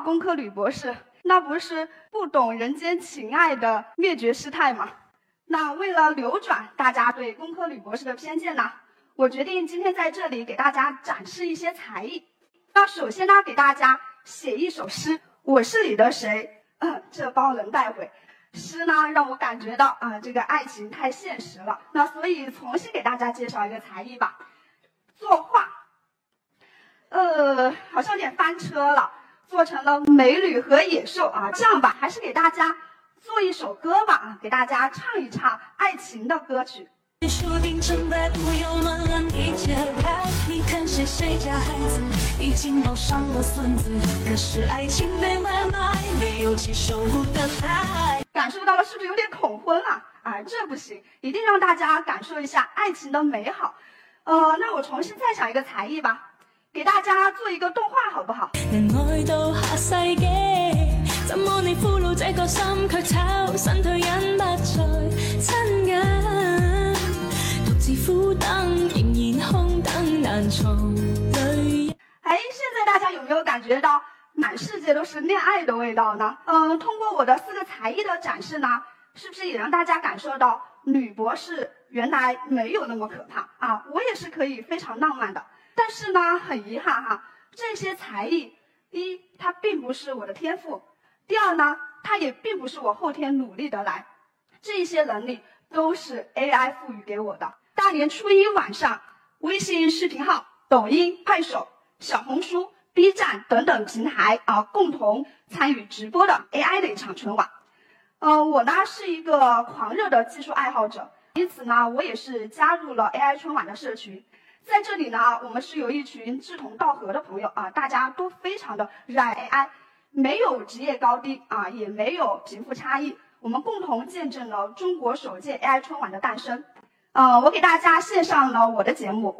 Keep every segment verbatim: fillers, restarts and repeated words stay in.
工科女博士，那不是不懂人间情爱的灭绝师太吗？那为了扭转大家对工科女博士的偏见呢，我决定今天在这里给大家展示一些才艺。那首先呢，给大家写一首诗，我是你的谁，嗯，这包能带回。诗呢，让我感觉到啊、呃，这个爱情太现实了。那所以重新给大家介绍一个才艺吧，作画。呃，好像有点翻车了，做成了美女和野兽啊。这样吧，还是给大家做一首歌吧啊，给大家唱一唱爱情的歌曲。 说定成败不由门一揭开，你看谁谁家孩子已经抱上了孙子，可是爱情被买卖，没有接受的爱。 感受到了是不是有点恐婚啊？啊，这不行，一定让大家感受一下爱情的美好。呃，那我重新再想一个才艺吧，给大家做一个动画好不好？ 愛到下世紀，怎麼你俘虜這個心，卻炒身退隱不再親近，獨自苦等，仍然空等難從淚。 哎，現在大家有沒有感覺到滿世界都是戀愛的味道呢？嗯，通過我的四個才藝的展示呢，是不是也讓大家感受到女博士原來沒有那麼可怕啊？我也是可以非常浪漫的。但是呢，很遺憾哈，這些才藝，一，它並不是我的天賦；第二呢，它也並不是我後天努力得來，這些能力都是 A I 賦予給我的。大年初一晚上，微信視頻號、抖音、快手、小紅書、B 站等等平台啊，共同參與直播的 A I 的一場春晚。呃，我呢是一個狂熱的技術愛好者，因此呢，我也是加入了 A I 春晚的社群。在這裡呢，我們是有一群志同道合的朋友啊，大家都非常的熱愛 A I， 沒有職業高低啊，也沒有貧富差異，我們共同見證了中國首屆 A I 春晚的誕生。呃，我給大家獻上了我的節目。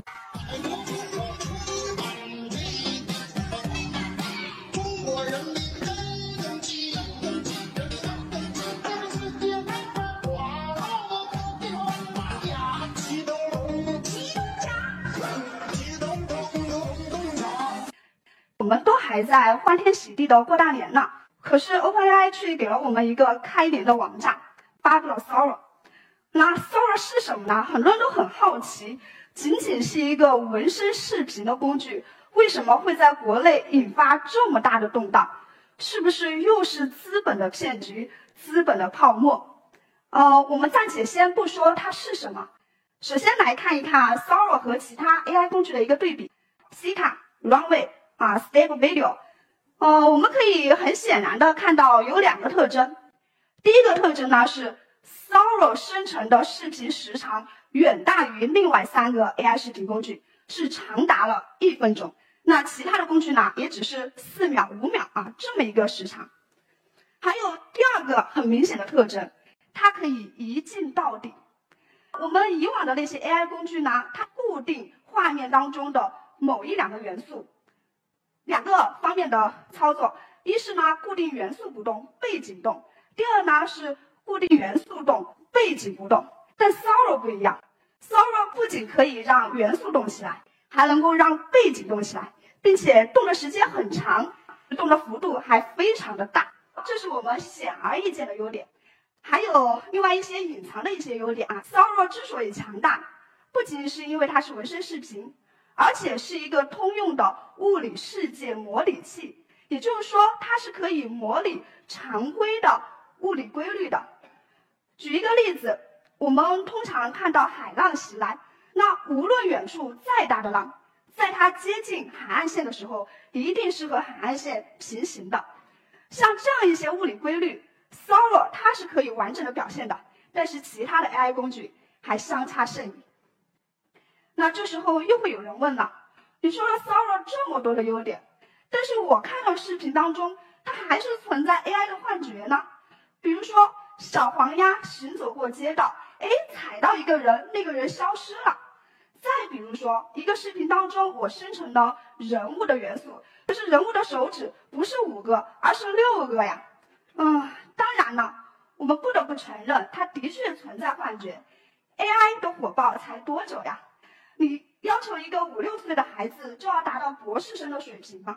我们都还在欢天喜地的过大年呢，可是 OpenAI 却给了我们一个开年的王炸，发布了 Sora。那 Sora 是什么呢？很多人都很好奇，仅仅是一个纹身视频的工具，为什么会在国内引发这么大的动荡？是不是又是资本的骗局，资本的泡沫？呃，我们暂且先不说它是什么，首先来看一看 Sora 和其他 A I 工具的一个对比 ，Sika、Runway。啊 ，Stable Video， 呃，我们可以很显然的看到有两个特征。第一个特征呢是 Sora 生成的视频时长远大于另外三个 A I 视频工具，是长达了一分钟。那其他的工具呢，也只是四秒、五秒啊这么一个时长。还有第二个很明显的特征，它可以一镜到底。我们以往的那些 A I 工具呢，它固定画面当中的某一两个元素。两个方面的操作，一是呢固定元素不动，背景动；第二呢是固定元素动，背景不动。但 Sora 不一样 ，Sora 不仅可以让元素动起来，还能够让背景动起来，并且动的时间很长，动的幅度还非常的大，这是我们显而易见的优点。还有另外一些隐藏的一些优点啊 ，Sora 之所以强大，不仅是因为它是纹身视频。而且是一个通用的物理世界模拟器，也就是说，它是可以模拟常规的物理规律的。举一个例子，我们通常看到海浪袭来，那无论远处再大的浪，在它接近海岸线的时候，一定是和海岸线平行的。像这样一些物理规律 ，Sora 它是可以完整的表现的，但是其他的 A I 工具还相差甚远。那这时候又会有人问了，你说了 Sora 这么多的优点，但是我看到视频当中，它还是存在 A I 的幻觉呢。比如说小黄鸭行走过街道，哎，踩到一个人，那个人消失了。再比如说一个视频当中，我生成的人物的元素，可是人物的手指不是五个，而是六个呀。嗯，当然了，我们不得不承认，它的确存在幻觉。A I 的火爆才多久呀？你要求一个五六岁的孩子就要达到博士生的水平吗？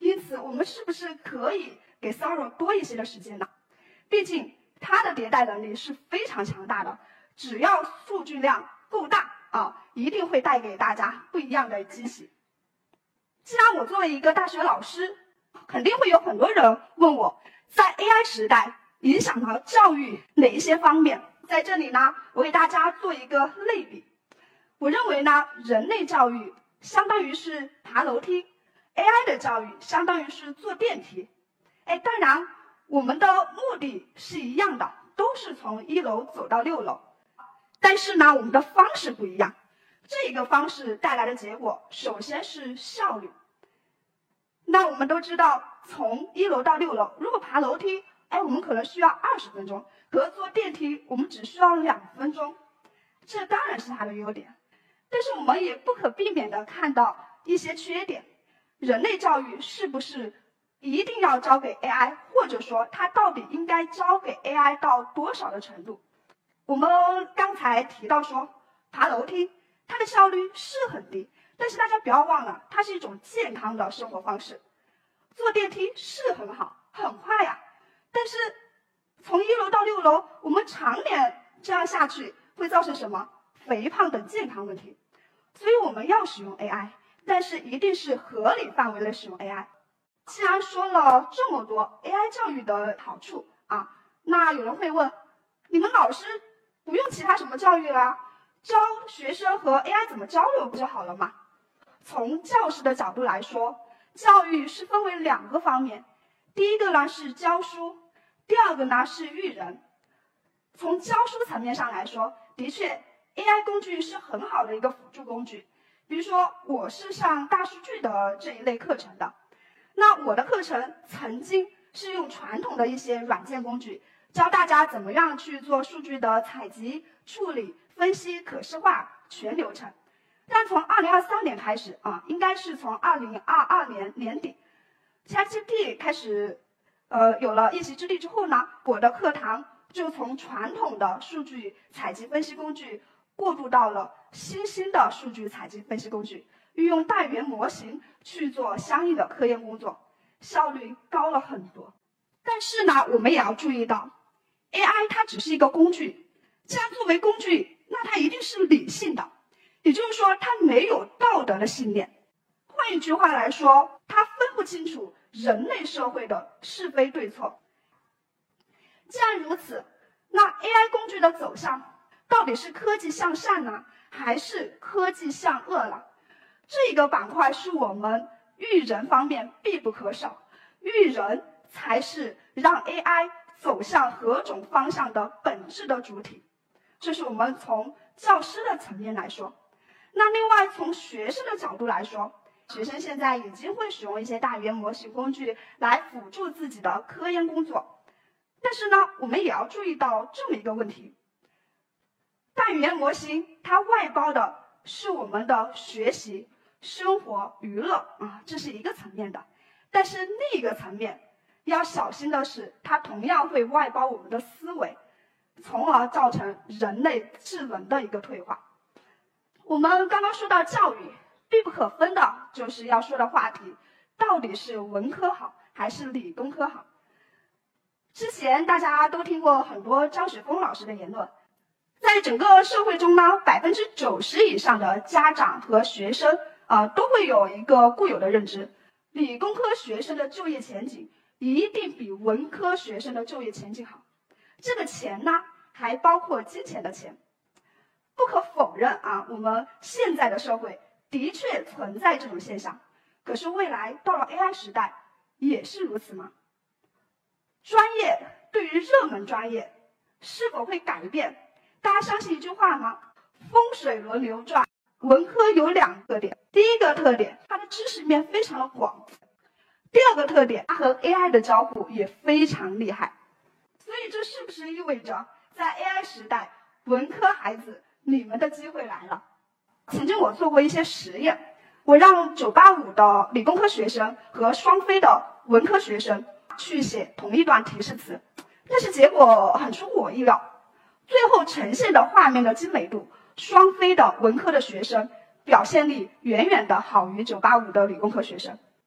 因此，我们是不是可以给 Sora 多一些的时间呢？毕竟它的迭代能力是非常强大的，只要数据量够大啊，一定会带给大家不一样的惊喜。既然我作为一个大学老师，肯定会有很多人问我，在 A I 时代影响了教育哪一些方面？在这里呢，我给大家做一个类比。我认为呢，人类教育相当于是爬楼梯 ，A I 的教育相当于是坐电梯。哎，当然，我们的目的是一样的，都是从一楼走到六楼，但是呢，我们的方式不一样。这个方式带来的结果，首先是效率。那我们都知道，从一楼到六楼，如果爬楼梯，哎，我们可能需要二十分钟，可坐电梯我们只需要两分钟，这当然是它的优点。但是我们也不可避免的看到一些缺点。人类教育是不是一定要交给 A I， 或者说它到底应该交给 A I 到多少的程度？我们刚才提到说，爬楼梯它的效率是很低，但是大家不要忘了，它是一种健康的生活方式。坐电梯是很好，很快呀，但是从一楼到六楼，我们常年这样下去，会造成什么？肥胖等健康问题。所以我们要使用 A I， 但是一定是合理范围的使用 A I。既然说了这么多 A I 教育的好处啊，那有人会问，你们老师不用其他什么教育啦，教学生和 A I 怎么交流不就好了吗？从教师的角度来说，教育是分为两个方面，第一个呢是教书，第二个呢是育人。从教书层面上来说，的确 A I 工具是很好的一个辅助工具。比如说我是上大数据的这一类课程的，那我的课程曾经是用传统的一些软件工具，教大家怎么样去做数据的采集、处理、分析、可视化全流程。但从二零二三年开始啊，应该是从二零二二年年底 ，ChatGPT 开始呃有了一席之地之后呢，我的课堂就从传统的数据采集分析工具过渡到了新兴的数据采集分析工具，运用大语言模型去做相应的科研工作，效率高了很多。但是呢，我们也要注意到 ，A I 它只是一个工具，既然作为工具，那它一定是理性的，也就是说，它没有道德的信念。换一句话来说，它分不清楚人类社会的是非对错。既然如此，那 A I 工具的走向到底是科技向善呢，还是科技向恶呢？这个板块是我们育人方面必不可少，育人才是让 A I 走向何种方向的本质的主体。这是我们从教师的层面来说。那另外从学生的角度来说，学生现在已经会使用一些大语言模型工具来辅助自己的科研工作。但是呢，我们也要注意到这么一个问题，大语言模型它外包的是我们的学习、生活、娱乐啊，这是一个层面的。但是另一个层面要小心的是，它同样会外包我们的思维，从而造成人类智能的一个退化。我们刚刚说到教育，必不可分的就是要说的话题，到底是文科好还是理工科好？之前大家都听过很多张雪峰老师的言论，在整个社会中呢，百分之九十以上的家长和学生啊、呃，都会有一个固有的认知：理工科学生的就业前景一定比文科学生的就业前景好。这个钱呢，还包括金钱的钱。不可否认啊，我们现在的社会的确存在这种现象。可是未来到了 A I 时代，也是如此吗？专业对于热门专业是否会改变？大家相信一句话吗？风水轮流转。文科有两个特点，第一个特点，它的知识面非常的广；第二个特点，它和 A I 的交互也非常厉害。所以这是不是意味着在 A I 时代，文科孩子你们的机会来了？曾经我做过一些实验，我让九八五的理工科学生和双非的文科学生去写同一段提示词，但是结果很出乎我意料，最后呈现的画面的精美度，双非的文科的学生表现力远远的好于九八五的理工科学生。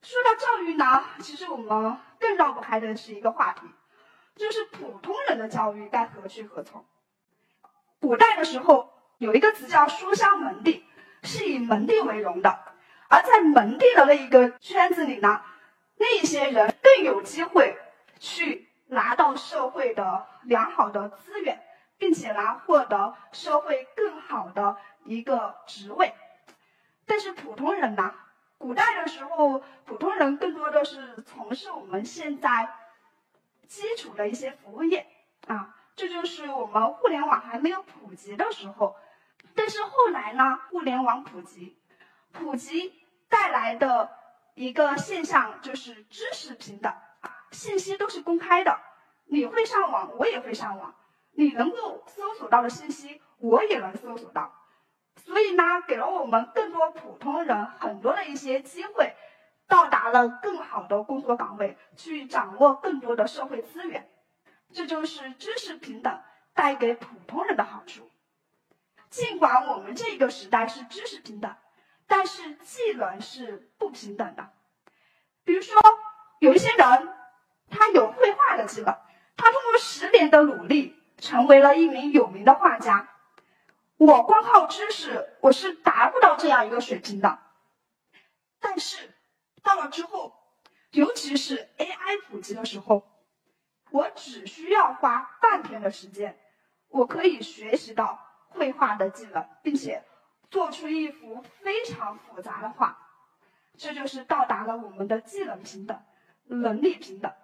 说到教育呢，其实我们更绕不开的是一个话题，就是普通人的教育该何去何从。古代的时候有一个词叫书香门第，是以门第为荣的，而在门第的那一个圈子里呢，那些人更有机会去拿到社会的良好的资源，并且呢获得社会更好的一个职位。但是普通人呢，古代的时候普通人更多的是从事我们现在基础的一些服务业啊，这就是我们互联网还没有普及的时候。但是后来呢，互联网普及普及带来的一个现象就是知识平等，信息都是公开的，你会上网我也会上网，你能够搜索到的信息我也能搜索到，所以呢给了我们更多普通人很多的一些机会，到达了更好的工作岗位，去掌握更多的社会资源。这就是知识平等带给普通人的好处。尽管我们这个时代是知识平等，但是技能是不平等的。比如说有一些人他有绘画的技能，他通过十年的努力成为了一名有名的画家，我光靠知识我是达不到这样一个水平的。但是到了之后，尤其是 A I 普及的时候，我只需要花半天的时间，我可以学习到绘画的技能，并且做出一幅非常复杂的画。这就是到达了我们的技能平等，能力平等。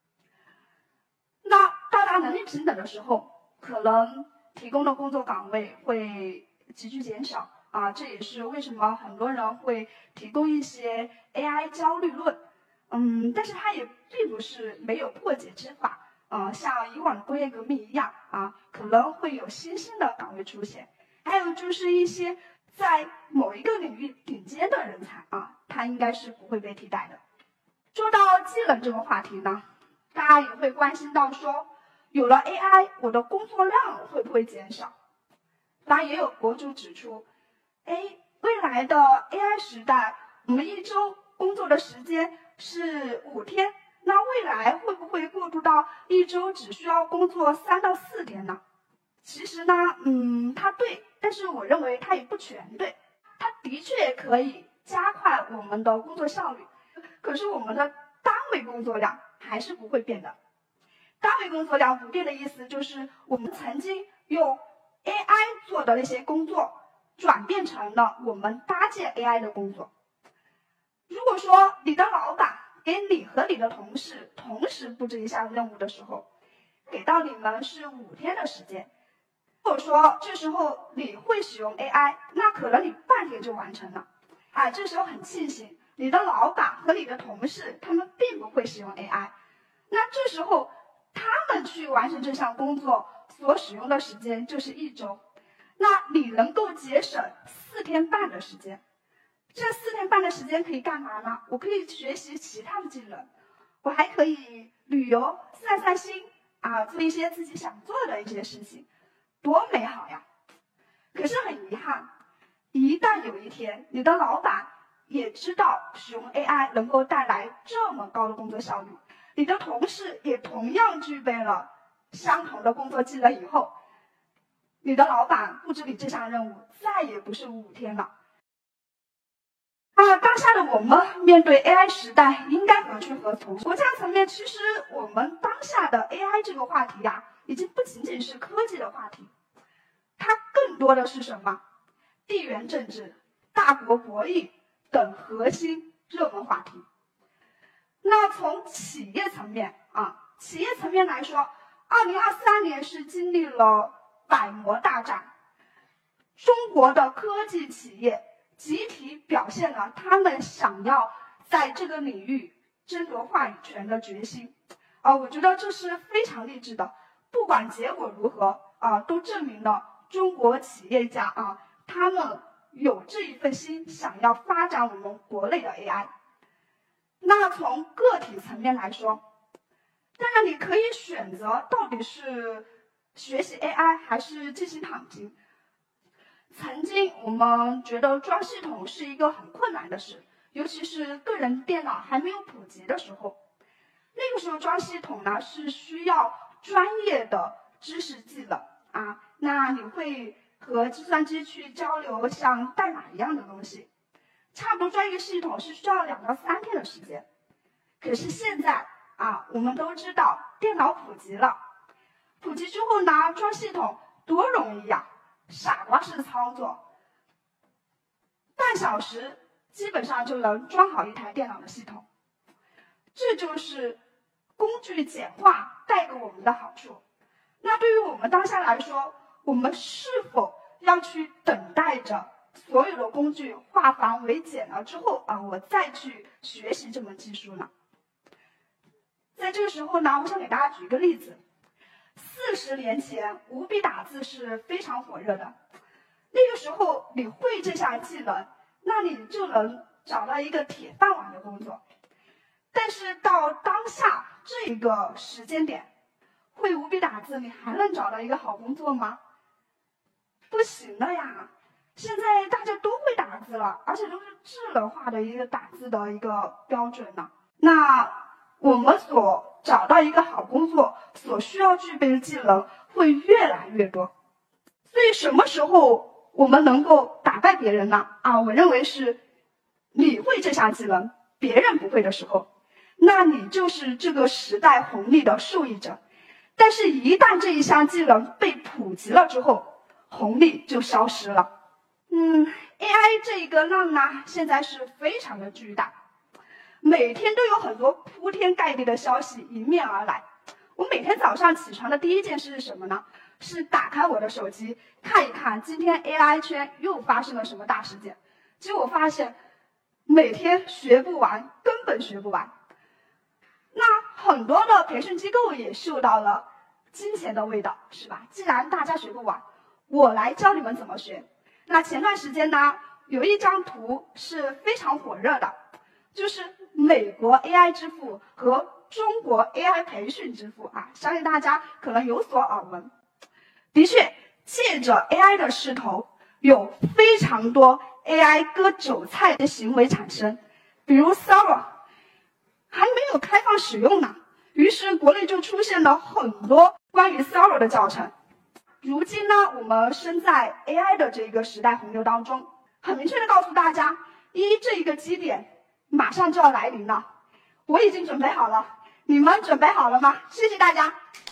那到达能力平等的时候，可能提供的工作岗位会急剧减少啊，这也是为什么很多人会提供一些 A I 焦虑论。嗯，但是它也并不是没有破解之法。呃，像以往的工业革命一样啊，可能会有新兴的岗位出现。还有就是一些在某一个领域顶尖的人才啊，他应该是不会被替代的。说到技能这个话题呢，大家也会关心到说，有了 A I， 我的工作量会不会减少？当然也有博主指出，哎，未来的 A I 时代，我们一周工作的时间是五天。那未来会不会过渡到一周只需要工作三到四天呢？其实呢，嗯，它对，但是我认为它也不全对。它的确可以加快我们的工作效率，可是我们的单位工作量还是不会变的。单位工作量不变的意思就是，我们曾经用 A I 做的那些工作，转变成了我们搭建 A I 的工作。如果说你的老板给你和你的同事同时布置一项任务的时候，给到你们是五天的时间。如果说这时候你会使用 A I， 那可能你半天就完成了。啊，这时候很庆幸你的老板和你的同事他们并不会使用 A I， 那这时候他们去完成这项工作所使用的时间就是一周，那你能够节省四天半的时间。这四天半的时间可以干嘛呢？我可以学习其他的技能，我还可以旅游散散心啊，做一些自己想做的一些事情，多美好呀！可是很遗憾，一旦有一天你的老板也知道使用 A I 能够带来这么高的工作效率，你的同事也同样具备了相同的工作技能以后，你的老板布置你这项任务再也不是五天了。那当下的我们面对 A I 时代应该何去何从？国家层面，其实我们当下的 A I 这个话题呀、啊，已经不仅仅是科技的话题，它更多的是什么？地缘政治、大国博弈等核心热门话题。那从企业层面啊，企业层面来说，二零二三年是经历了百模大战，中国的科技企业集体表现了他们想要在这个领域争夺话语权的决心，啊，我觉得这是非常励志的。不管结果如何，啊，都证明了中国企业家啊，他们有这一份心，想要发展我们国内的 A I。那从个体层面来说，当然你可以选择到底是学习 A I 还是进行躺平。曾经我们觉得装系统是一个很困难的事， 尤其是个人电脑还没有普及的时候，那个时候装系统呢是需要专业的知识技能啊，那你会和计算机去交流像代码一样的东西，差不多装一个系统是需要两到三天的时间。可是现在啊，我们都知道电脑普及了，普及之后呢，装系统多容易呀、啊，傻瓜式操作，半小时基本上就能装好一台电脑的系统。这就是工具简化带给我们的好处。那对于我们当下来说，我们是否要去等待着所有的工具化繁为简了之后啊，我再去学习这门技术呢？在这个时候呢，我想给大家举一个例子。四十年前，五笔打字是非常火热的。那个时候，你会这项技能，那你就能找到一个铁饭碗的工作。但是到当下这个时间点，会五笔打字，你还能找到一个好工作吗？不行了呀！现在大家都会打字了，而且都是智能化的一个打字的一个标准呢。那我们所找到一个好工作所需要具备的技能会越来越多。所以什么时候我们能够打败别人呢？啊，我认为是你会这项技能，别人不会的时候，那你就是这个时代红利的受益者。但是一旦这一项技能被普及了之后，红利就消失了。嗯 ，A I 这个浪呢，现在是非常的巨大，每天都有很多铺天盖地的消息迎面而来。我每天早上起床的第一件事是什么呢？是打开我的手机看一看今天 A I 圈又发生了什么大事件。结果发现每天学不完，根本学不完。那很多的培训机构也嗅到了金钱的味道，是吧？既然大家学不完，我来教你们怎么学。那前段时间呢，有一张图是非常火热的，就是美国 A I 之父和中国 A I 培训之父啊，相信大家可能有所耳闻。的确，借着 A I 的势头，有非常多 A I 割韭菜的行为产生，比如 Sora 还没有开放使用呢，于是国内就出现了很多关于 Sora 的教程。如今呢，我们身在 A I 的这个时代洪流当中，很明确的告诉大家，一这一个基点马上就要来临了，我已经准备好了，你们准备好了吗？谢谢大家。